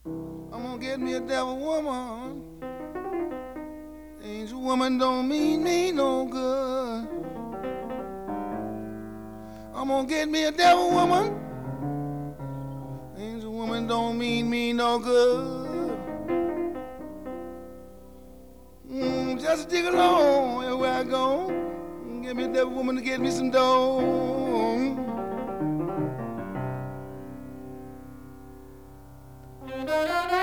I'm gonna get me a devil woman. Angel woman don't mean me no good. I'm gonna get me a devil woman. Angel woman don't mean me no good. Just dig along everywhere I go. Get me a devil woman to get me some dough.